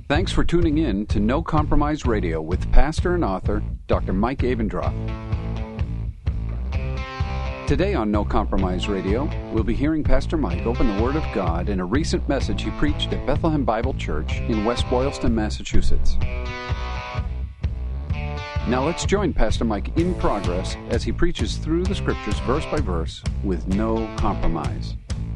Thanks for tuning in to No Compromise Radio with pastor and author Dr. Mike Abendroth. Today on No Compromise Radio, we'll be hearing Pastor Mike open the Word of God in a recent message he preached at Bethlehem Bible Church in West Boylston, Massachusetts. Now let's join Pastor Mike in progress as he preaches through the Scriptures verse by verse with no compromise.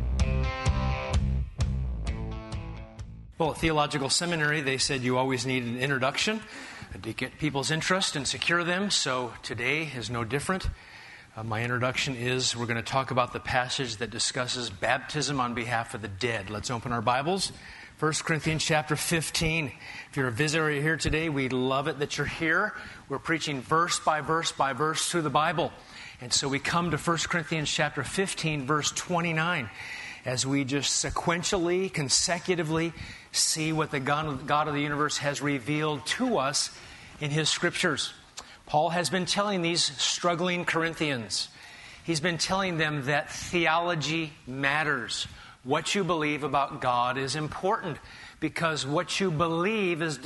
Well, at Theological Seminary, they said you always need an introduction to get people's interest and secure them, so today is no different. My introduction is we're going to talk about the passage that discusses baptism on behalf of the dead. Let's open our Bibles. 1 Corinthians chapter 15. If you're a visitor here today, we love it that you're here. We're preaching verse by verse by verse through the Bible. And so we come to 1 Corinthians chapter 15, verse 29, as we just sequentially, consecutively see what the God of the universe has revealed to us in His Scriptures. Paul has been telling these struggling Corinthians, he's been telling them that theology matters. What you believe about God is important because what you believe is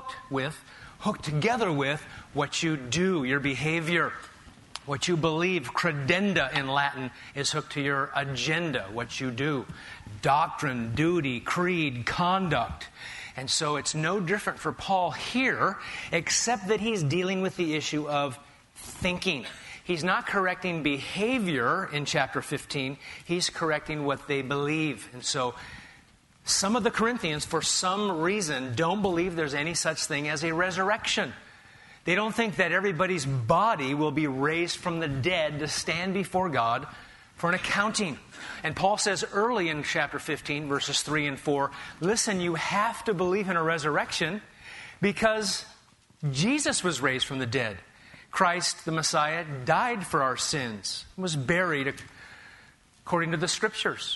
hooked together with what you do, your behavior. What you believe, credenda in Latin, is hooked to your agenda, what you do. Doctrine, duty, creed, conduct. And so it's no different for Paul here, except that he's dealing with the issue of thinking. He's not correcting behavior in chapter 15. He's correcting what they believe. And so some of the Corinthians, for some reason, don't believe there's any such thing as a resurrection. They don't think that everybody's body will be raised from the dead to stand before God for an accounting. And Paul says early in chapter 15, verses 3 and 4, listen, you have to believe in a resurrection because Jesus was raised from the dead. Christ, the Messiah, died for our sins, was buried according to the Scriptures.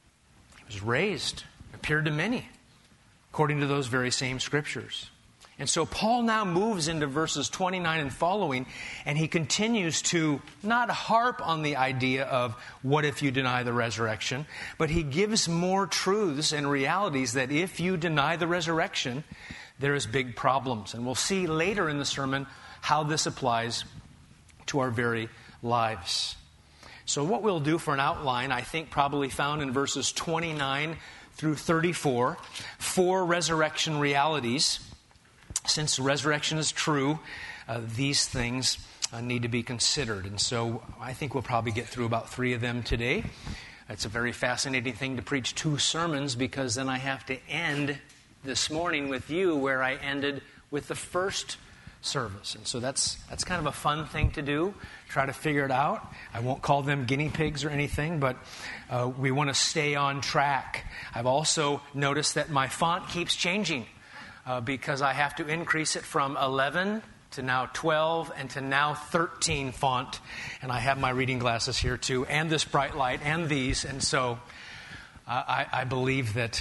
He was raised, appeared to many, according to those very same Scriptures. And so Paul now moves into verses 29 and following, and he continues to not harp on the idea of what if you deny the resurrection, but he gives more truths and realities that if you deny the resurrection, there is big problems. And we'll see later in the sermon how this applies to our very lives. So what we'll do for an outline, I think probably found in verses 29 through 34, 4 resurrection realities. Since the resurrection is true, these things need to be considered. And so I think we'll probably get through about 3 of them today. It's a very fascinating thing to preach 2 sermons because then I have to end this morning with you where I ended with the first service. And so that's kind of a fun thing to do, try to figure it out. I won't call them guinea pigs or anything, but we want to stay on track. I've also noticed that my font keeps changing. Because I have to increase it from 11 to now 12 and to now 13 font. And I have my reading glasses here too, and this bright light, and these. And so I believe that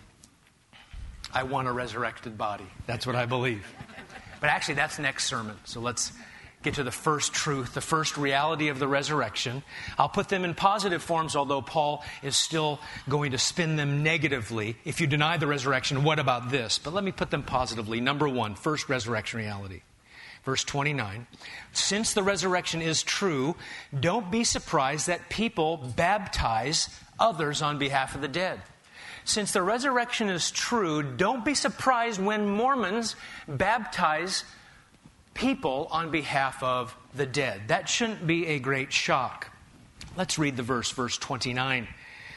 I want a resurrected body. That's what I believe. But actually, that's next sermon. So let's get to the first truth, the first reality of the resurrection. I'll put them in positive forms, although Paul is still going to spin them negatively. If you deny the resurrection, what about this? But let me put them positively. Number 1, first resurrection reality. Verse 29, since the resurrection is true, don't be surprised that people baptize others on behalf of the dead. Since the resurrection is true, don't be surprised when Mormons baptize people on behalf of the dead. That shouldn't be a great shock. Let's read the verse 29.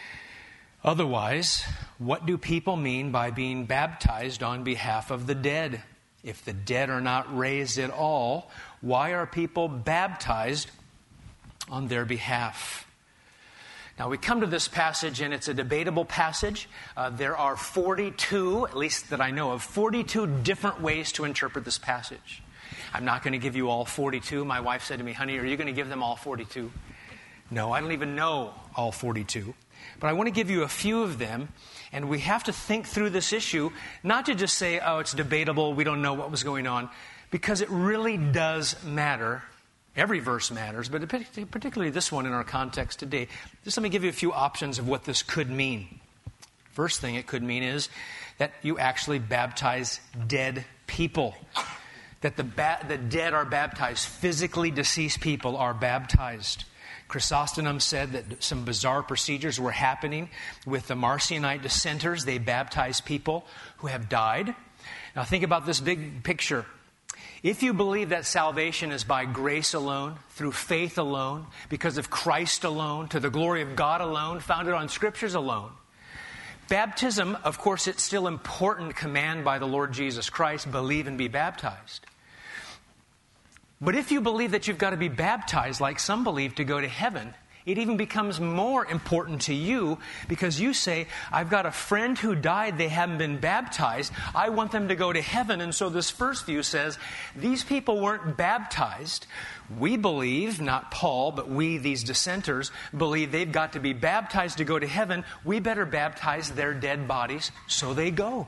Otherwise, what do people mean by being baptized on behalf of the dead? If the dead are not raised at all, why are people baptized on their behalf? Now we come to this passage, and it's a debatable passage. There are 42, at least that I know of, 42 different ways to interpret this passage. I'm not going to give you all 42. My wife said to me, honey, are you going to give them all 42? No, I don't even know all 42. But I want to give you a few of them, and we have to think through this issue, not to just say, oh, it's debatable, we don't know what was going on, because it really does matter. Every verse matters, but particularly this one in our context today. Just let me give you a few options of what this could mean. First thing it could mean is that you actually baptize dead people. That the dead are baptized. Physically deceased people are baptized. Chrysostom said that some bizarre procedures were happening with the Marcionite dissenters. They baptized people who have died. Now think about this big picture. If you believe that salvation is by grace alone, through faith alone, because of Christ alone, to the glory of God alone, founded on Scriptures alone, baptism, of course, it's still an important command by the Lord Jesus Christ, believe and be baptized. But if you believe that you've got to be baptized, like some believe, to go to heaven, it even becomes more important to you because you say, I've got a friend who died, they haven't been baptized, I want them to go to heaven. And so this first view says, these people weren't baptized. We believe, not Paul, but we, these dissenters, believe they've got to be baptized to go to heaven. We better baptize their dead bodies so they go.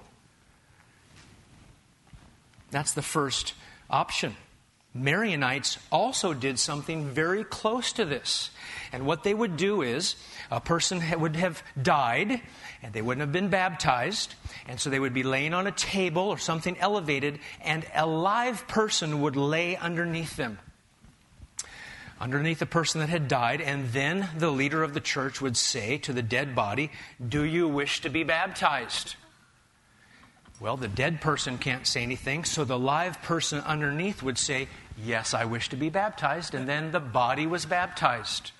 That's the first option. Marionites also did something very close to this. And what they would do is, a person would have died, and they wouldn't have been baptized, and so they would be laying on a table or something elevated, and a live person would lay underneath them, underneath the person that had died, and then the leader of the church would say to the dead body, do you wish to be baptized? Well, the dead person can't say anything, so the live person underneath would say, yes, I wish to be baptized, and then the body was baptized.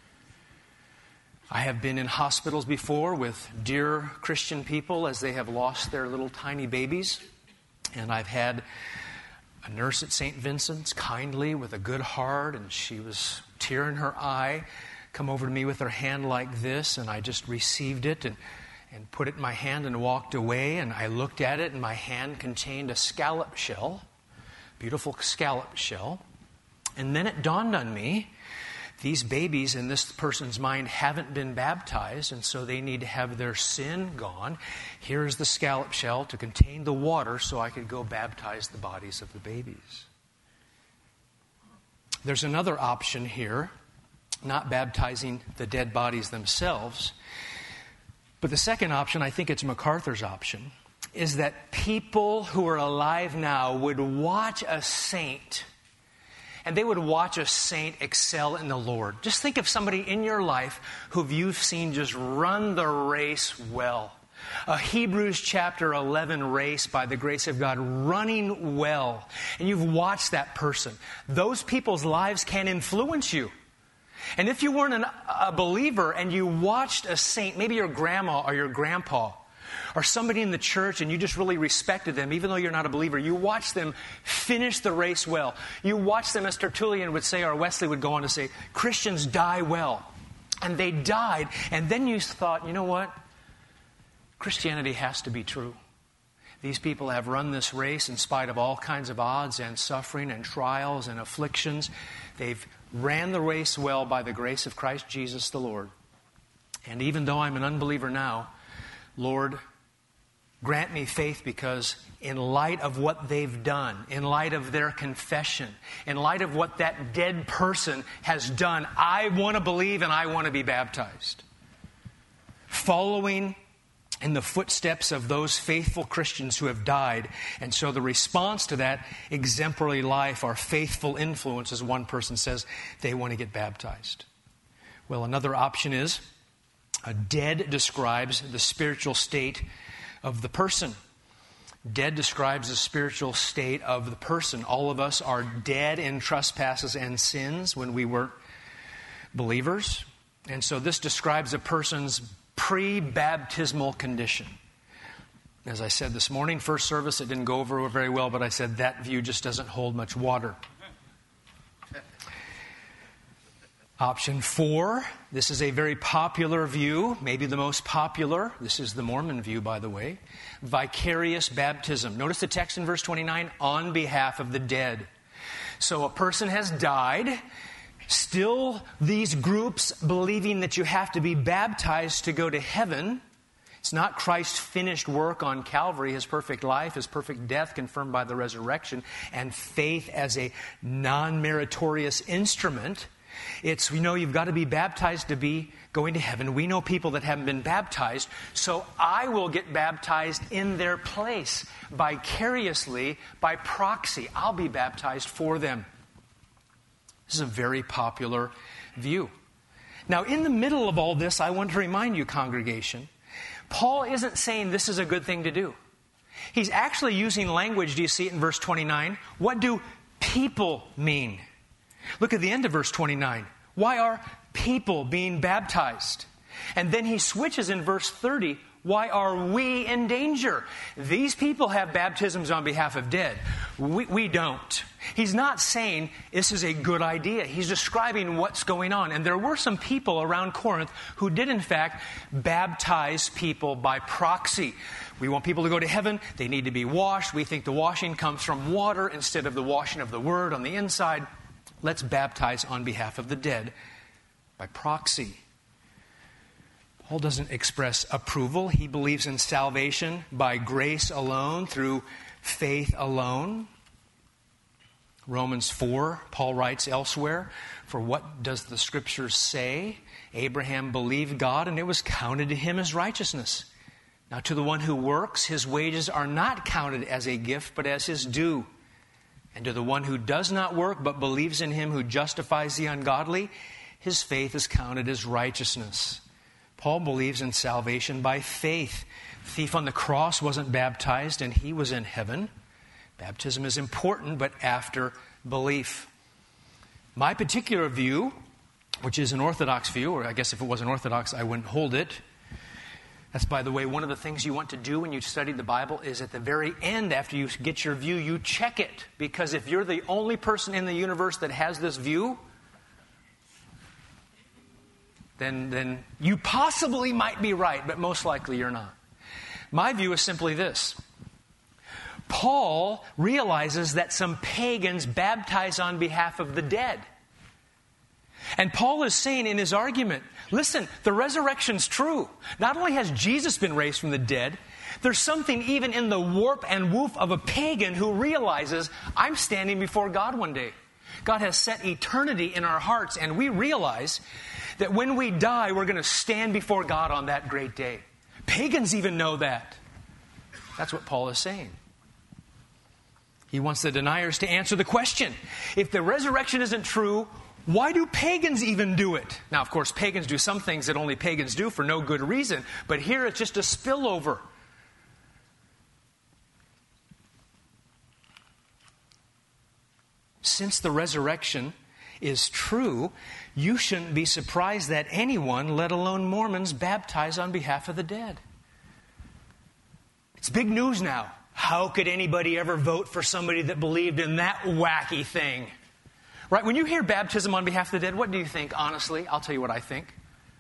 I have been in hospitals before with dear Christian people as they have lost their little tiny babies, and I've had a nurse at St. Vincent's, kindly, with a good heart, and she was tear in her eye, come over to me with her hand like this, and I just received it, and put it in my hand and walked away, and I looked at it, and my hand contained a scallop shell, beautiful scallop shell. And then it dawned on me, these babies in this person's mind haven't been baptized, and so they need to have their sin gone. Here's the scallop shell to contain the water so I could go baptize the bodies of the babies. There's another option here, not baptizing the dead bodies themselves. But the second option, I think it's MacArthur's option, is that people who are alive now would watch a saint, and they would watch a saint excel in the Lord. Just think of somebody in your life who you've seen just run the race well. A Hebrews chapter 11 race by the grace of God, running well. And you've watched that person. Those people's lives can influence you. And if you weren't a believer and you watched a saint, maybe your grandma or your grandpa or somebody in the church, and you just really respected them, even though you're not a believer, you watched them finish the race well. You watched them, as Tertullian would say, or Wesley would go on to say, Christians die well. And they died. And then you thought, you know what? Christianity has to be true. These people have run this race in spite of all kinds of odds and suffering and trials and afflictions. They've ran the race well by the grace of Christ Jesus the Lord. And even though I'm an unbeliever now, Lord, grant me faith, because in light of what they've done, in light of their confession, in light of what that dead person has done, I want to believe and I want to be baptized. Following in the footsteps of those faithful Christians who have died. And so the response to that exemplary life, our faithful influence, as one person says, they want to get baptized. Well, another option is, dead describes the spiritual state of the person. Dead describes the spiritual state of the person. All of us are dead in trespasses and sins when we were believers. And so this describes a person's pre-baptismal condition. As I said this morning, first service, it didn't go over very well, but I said that view just doesn't hold much water. Option 4, this is a very popular view, maybe the most popular. This is the Mormon view, by the way. Vicarious baptism. Notice the text in verse 29, on behalf of the dead. So a person has died. Still, these groups believing that you have to be baptized to go to heaven. It's not Christ's finished work on Calvary, His perfect life, His perfect death confirmed by the resurrection, and faith as a non-meritorious instrument. It's, you've got to be baptized to be going to heaven. We know people that haven't been baptized, so I will get baptized in their place, vicariously, by proxy. I'll be baptized for them. This is a very popular view. Now, in the middle of all this, I want to remind you, congregation, Paul isn't saying this is a good thing to do. He's actually using language, do you see it in verse 29? What do people mean? Look at the end of verse 29. Why are people being baptized? And then he switches in verse 30. Why are we in danger? These people have baptisms on behalf of dead. We don't. He's not saying this is a good idea. He's describing what's going on. And there were some people around Corinth who did, in fact, baptize people by proxy. We want people to go to heaven. They need to be washed. We think the washing comes from water instead of the washing of the word on the inside. Let's baptize on behalf of the dead by proxy. Paul doesn't express approval. He believes in salvation by grace alone, through faith alone. Romans 4, Paul writes elsewhere, for what does the Scriptures say? Abraham believed God, and it was counted to him as righteousness. Now to the one who works, his wages are not counted as a gift, but as his due. And to the one who does not work, but believes in him who justifies the ungodly, his faith is counted as righteousness. Paul believes in salvation by faith. The thief on the cross wasn't baptized, and he was in heaven. Baptism is important, but after belief. My particular view, which is an Orthodox view, or I guess if it wasn't Orthodox, I wouldn't hold it. That's, by the way, one of the things you want to do when you study the Bible is at the very end, after you get your view, you check it. Because if you're the only person in the universe that has this view, then you possibly might be right, but most likely you're not. My view is simply this. Paul realizes that some pagans baptize on behalf of the dead. And Paul is saying in his argument, listen, the resurrection's true. Not only has Jesus been raised from the dead, there's something even in the warp and woof of a pagan who realizes, I'm standing before God one day. God has set eternity in our hearts, and we realize that when we die, we're going to stand before God on that great day. Pagans even know that. That's what Paul is saying. He wants the deniers to answer the question. If the resurrection isn't true, why do pagans even do it? Now, of course, pagans do some things that only pagans do for no good reason. But here it's just a spillover. Since the resurrection is true, you shouldn't be surprised that anyone, let alone Mormons, baptize on behalf of the dead. It's big news now. How could anybody ever vote for somebody that believed in that wacky thing? Right? When you hear baptism on behalf of the dead, what do you think, honestly? I'll tell you what I think.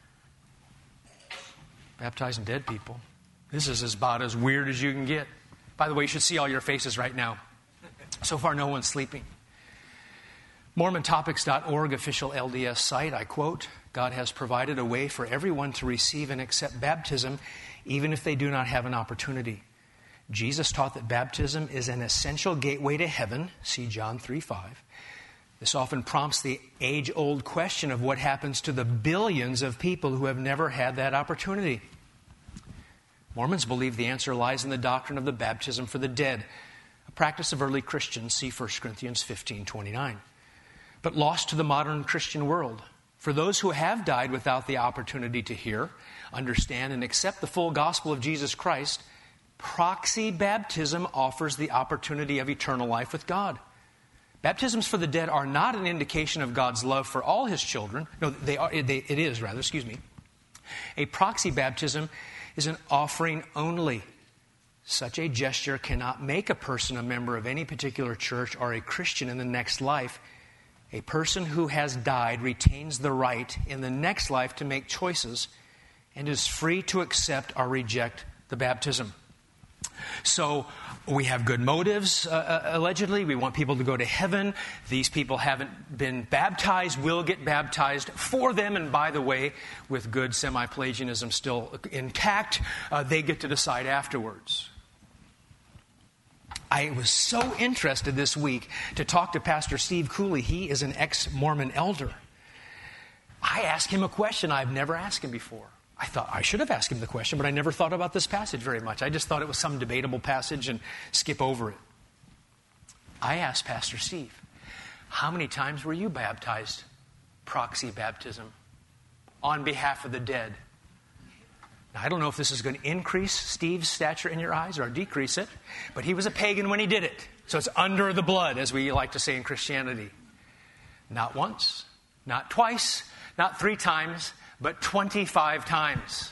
Baptizing dead people. This is about as weird as you can get. By the way, you should see all your faces right now. So far, no one's sleeping. MormonTopics.org official LDS site, I quote, God has provided a way for everyone to receive and accept baptism, even if they do not have an opportunity. Jesus taught that baptism is an essential gateway to heaven. See John 3:5. This often prompts the age-old question of what happens to the billions of people who have never had that opportunity. Mormons believe the answer lies in the doctrine of the baptism for the dead, a practice of early Christians. See 1 Corinthians 15:29. But lost to the modern Christian world. For those who have died without the opportunity to hear, understand, and accept the full gospel of Jesus Christ, proxy baptism offers the opportunity of eternal life with God. Baptisms for the dead are not an indication of God's love for all His children. No, it is. A proxy baptism is an offering only. Such a gesture cannot make a person a member of any particular church or a Christian in the next life. A person who has died retains the right in the next life to make choices and is free to accept or reject the baptism. So we have good motives, allegedly. We want people to go to heaven. These people haven't been baptized, will get baptized for them. And by the way, with good semi-Pelagianism still intact, they get to decide afterwards. I was so interested this week to talk to Pastor Steve Cooley. He is an ex-Mormon elder. I asked him a question I've never asked him before. I thought I should have asked him the question, but I never thought about this passage very much. I just thought it was some debatable passage and skip over it. I asked Pastor Steve, how many times were you baptized? Proxy baptism. On behalf of the dead. Now, I don't know if this is going to increase Steve's stature in your eyes or decrease it, but he was a pagan when he did it. So it's under the blood, as we like to say in Christianity. Not once, not twice, not 3 times, but 25 times.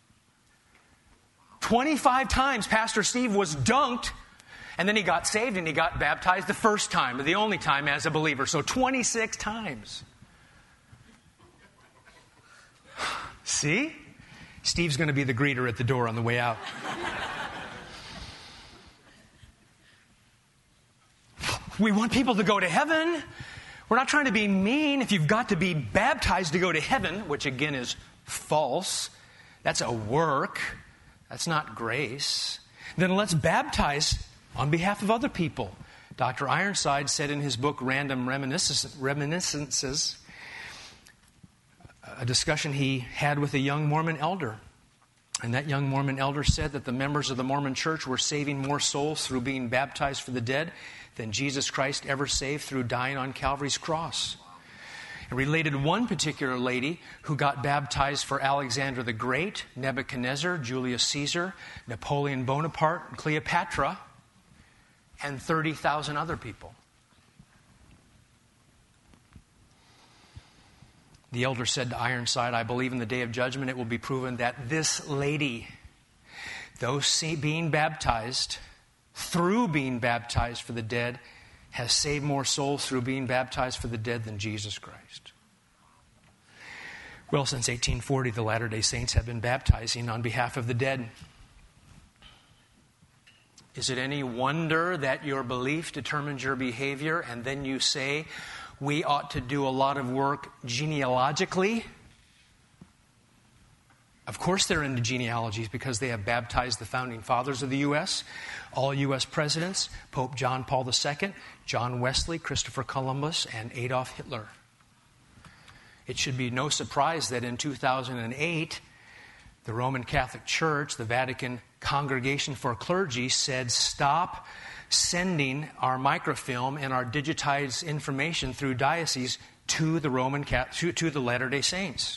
25 times Pastor Steve was dunked, and then he got saved and he got baptized the first time, or the only time as a believer. So 26 times. See? Steve's going to be the greeter at the door on the way out. We want people to go to heaven. We're not trying to be mean. If you've got to be baptized to go to heaven, which again is false, that's a work. That's not grace. Then let's baptize on behalf of other people. Dr. Ironside said in his book, Random Reminiscences, a discussion he had with a young Mormon elder. And that young Mormon elder said that the members of the Mormon church were saving more souls through being baptized for the dead than Jesus Christ ever saved through dying on Calvary's cross. It related one particular lady who got baptized for Alexander the Great, Nebuchadnezzar, Julius Caesar, Napoleon Bonaparte, Cleopatra, and 30,000 other people. The elder said to Ironside, I believe in the day of judgment it will be proven that this lady, though being baptized, through being baptized for the dead, has saved more souls through being baptized for the dead than Jesus Christ. Well, since 1840, the Latter-day Saints have been baptizing on behalf of the dead. Is it any wonder that your belief determines your behavior, and then you say, we ought to do a lot of work genealogically? Of course they're into genealogies because they have baptized the founding fathers of the U.S., all U.S. presidents, Pope John Paul II, John Wesley, Christopher Columbus, and Adolf Hitler. It should be no surprise that in 2008, the Roman Catholic Church, the Vatican Congregation for Clergy, said, stop sending our microfilm and our digitized information through dioceses to the Latter-day Saints.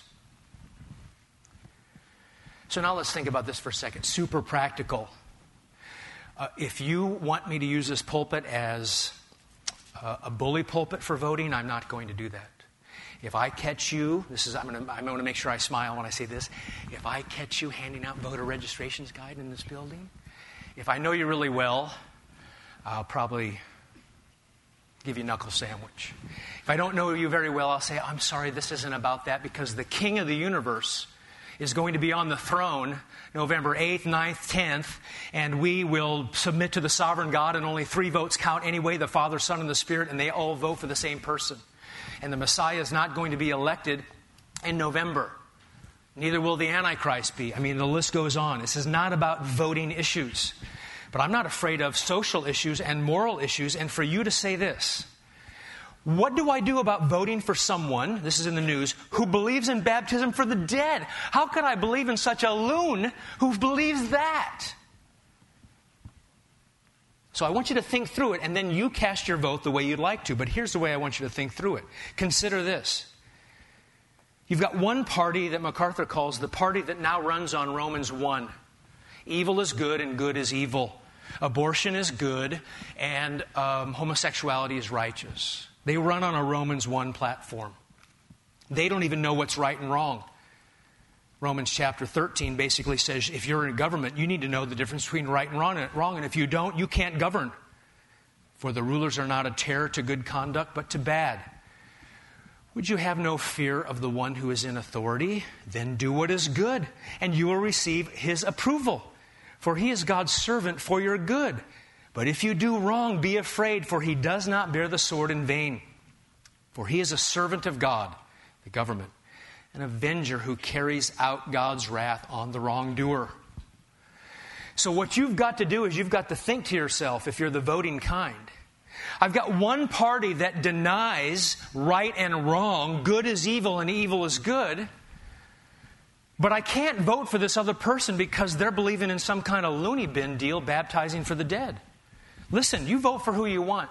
So now let's think about this for a second. Super practical. If you want me to use this pulpit as a bully pulpit for voting, I'm not going to do that. If I catch you, I'm going to make sure I smile when I say this. If I catch you handing out voter registrations guide in this building, if I know you really well, I'll probably give you a knuckle sandwich. If I don't know you very well, I'll say, I'm sorry, this isn't about that, because the King of the universe is going to be on the throne November 8th, 9th, 10th, and we will submit to the sovereign God, and only 3 votes count anyway, the Father, Son, and the Spirit, and they all vote for the same person. And the Messiah is not going to be elected in November. Neither will the Antichrist be. I mean, the list goes on. This is not about voting issues. But I'm not afraid of social issues and moral issues. And for you to say this, what do I do about voting for someone, this is in the news, who believes in baptism for the dead? How could I believe in such a loon who believes that? So I want you to think through it, and then you cast your vote the way you'd like to. But here's the way I want you to think through it. Consider this. You've got one party that MacArthur calls the party that now runs on Romans 1. Evil is good and good is evil. Abortion is good and homosexuality is righteous. They run on a Romans 1 platform. They don't even know what's right and wrong. Romans chapter 13 basically says if you're in government, you need to know the difference between right and wrong. And if you don't, you can't govern. For the rulers are not a terror to good conduct, but to bad. Would you have no fear of the one who is in authority? Then do what is good, and you will receive his approval. For he is God's servant for your good. But if you do wrong, be afraid, for he does not bear the sword in vain. For he is a servant of God, the government, an avenger who carries out God's wrath on the wrongdoer. So what you've got to do is you've got to think to yourself, if you're the voting kind, I've got one party that denies right and wrong, good is evil and evil is good. But I can't vote for this other person because they're believing in some kind of loony bin deal, baptizing for the dead. Listen, you vote for who you want.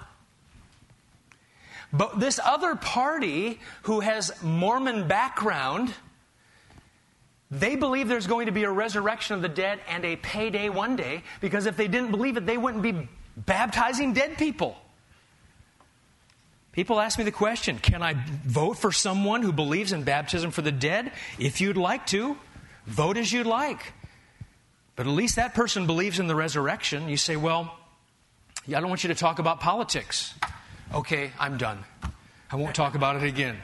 But this other party who has Mormon background, they believe there's going to be a resurrection of the dead and a payday one day, because if they didn't believe it, they wouldn't be baptizing dead people. People ask me the question, can I vote for someone who believes in baptism for the dead? If you'd like to, vote as you'd like. But at least that person believes in the resurrection. You say, well, I don't want you to talk about politics. Okay, I'm done. I won't talk about it again.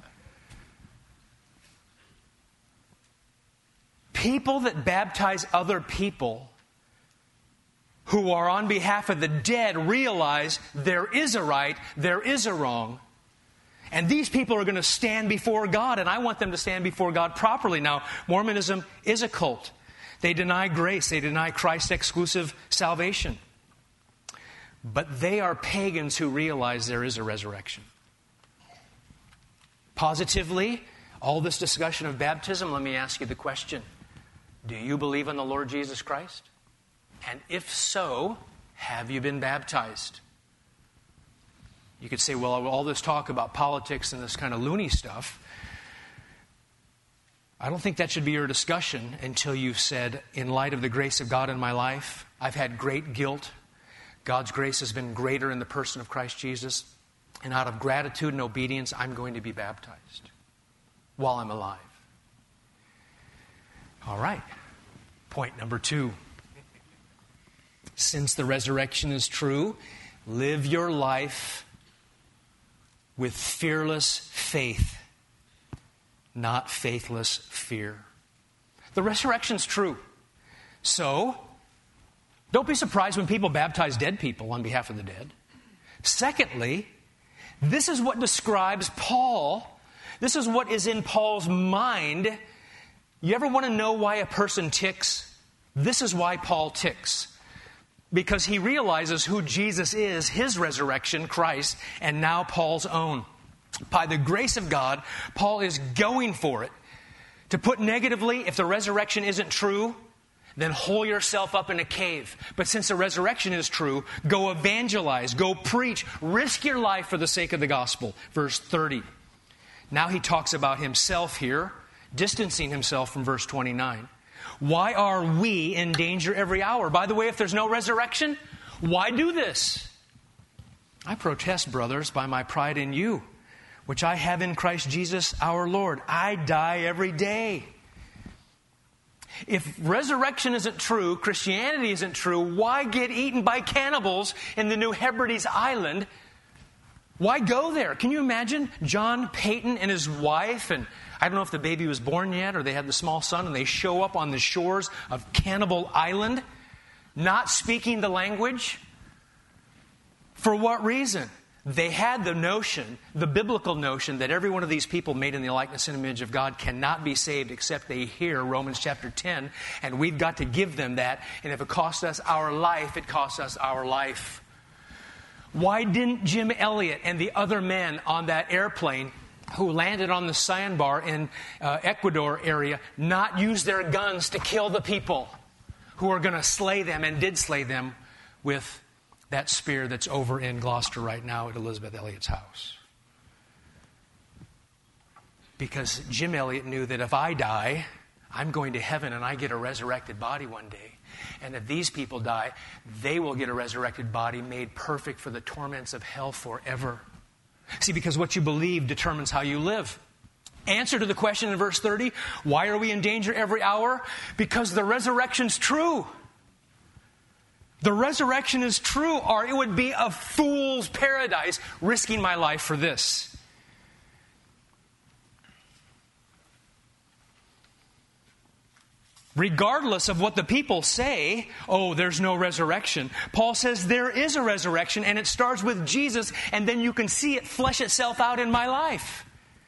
People that baptize other people who are on behalf of the dead realize there is a right, there is a wrong. And these people are going to stand before God, and I want them to stand before God properly. Now, Mormonism is a cult. They deny grace. They deny Christ's exclusive salvation. But they are pagans who realize there is a resurrection. Positively, all this discussion of baptism, let me ask you the question. Do you believe in the Lord Jesus Christ? And if so, have you been baptized? You could say, well, all this talk about politics and this kind of loony stuff, I don't think that should be your discussion until you've said, in light of the grace of God in my life, I've had great guilt. God's grace has been greater in the person of Christ Jesus. And out of gratitude and obedience, I'm going to be baptized while I'm alive. All right. Point number 2. Since the resurrection is true, live your life with fearless faith, not faithless fear. The resurrection's true. So, don't be surprised when people baptize dead people on behalf of the dead. Secondly, this is what describes Paul. This is what is in Paul's mind. You ever want to know why a person ticks? This is why Paul ticks. Because he realizes who Jesus is, his resurrection, Christ, and now Paul's own. By the grace of God, Paul is going for it. To put negatively, if the resurrection isn't true, then hole yourself up in a cave. But since the resurrection is true, go evangelize, go preach, risk your life for the sake of the gospel. Verse 30. Now he talks about himself here, distancing himself from verse 29. Why are we in danger every hour? By the way, if there's no resurrection, why do this? I protest, brothers, by my pride in you, which I have in Christ Jesus our Lord. I die every day. If resurrection isn't true, Christianity isn't true, why get eaten by cannibals in the New Hebrides Island? Why go there? Can you imagine John Peyton and his wife, and I don't know if the baby was born yet or they had the small son, and they show up on the shores of Cannibal Island, not speaking the language? For what reason? They had the notion, the biblical notion, that every one of these people made in the likeness and image of God cannot be saved except they hear Romans chapter 10, and we've got to give them that. And if it costs us our life, it costs us our life. Why didn't Jim Elliot and the other men on that airplane who landed on the sandbar in Ecuador area not use their guns to kill the people who are going to slay them and did slay them with that spear that's over in Gloucester right now at Elizabeth Elliot's house? Because Jim Elliot knew that if I die, I'm going to heaven and I get a resurrected body one day. And if these people die, they will get a resurrected body made perfect for the torments of hell forever. See, because what you believe determines how you live. Answer to the question in verse 30, why are we in danger every hour? Because the resurrection's true. The resurrection is true, or it would be a fool's paradise risking my life for this. Regardless of what the people say, oh, there's no resurrection. Paul says there is a resurrection, and it starts with Jesus, and then you can see it flesh itself out in my life.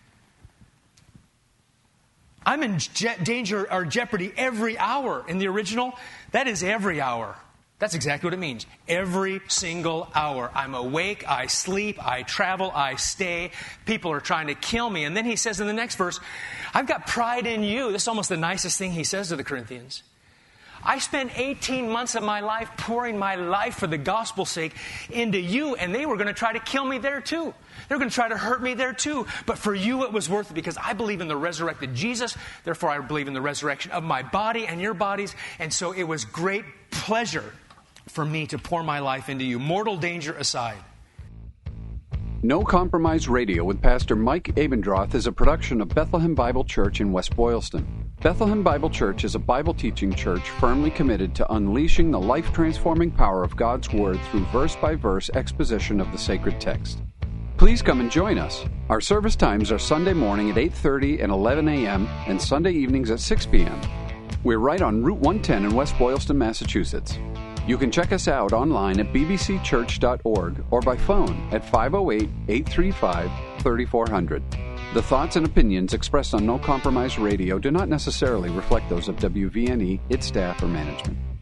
I'm in danger or jeopardy every hour. In the original, that is every hour. That's exactly what it means. Every single hour. I'm awake, I sleep, I travel, I stay. People are trying to kill me. And then he says in the next verse, I've got pride in you. This is almost the nicest thing he says to the Corinthians. I spent 18 months of my life pouring my life for the gospel's sake into you, and they were going to try to kill me there too. They were going to try to hurt me there too. But for you, it was worth it because I believe in the resurrected Jesus. Therefore, I believe in the resurrection of my body and your bodies. And so it was great pleasure for me to pour my life into you, mortal danger aside. No Compromise Radio with Pastor Mike Abendroth is a production of Bethlehem Bible Church in West Boylston. Bethlehem Bible Church is a Bible teaching church firmly committed to unleashing the life-transforming power of God's Word through verse-by-verse exposition of the sacred text. Please come and join us. Our service times are Sunday morning at 8:30 and 11 a.m. and Sunday evenings at 6 p.m. We're right on Route 110 in West Boylston, Massachusetts. You can check us out online at bbcchurch.org or by phone at 508-835-3400. The thoughts and opinions expressed on No Compromise Radio do not necessarily reflect those of WVNE, its staff, or management.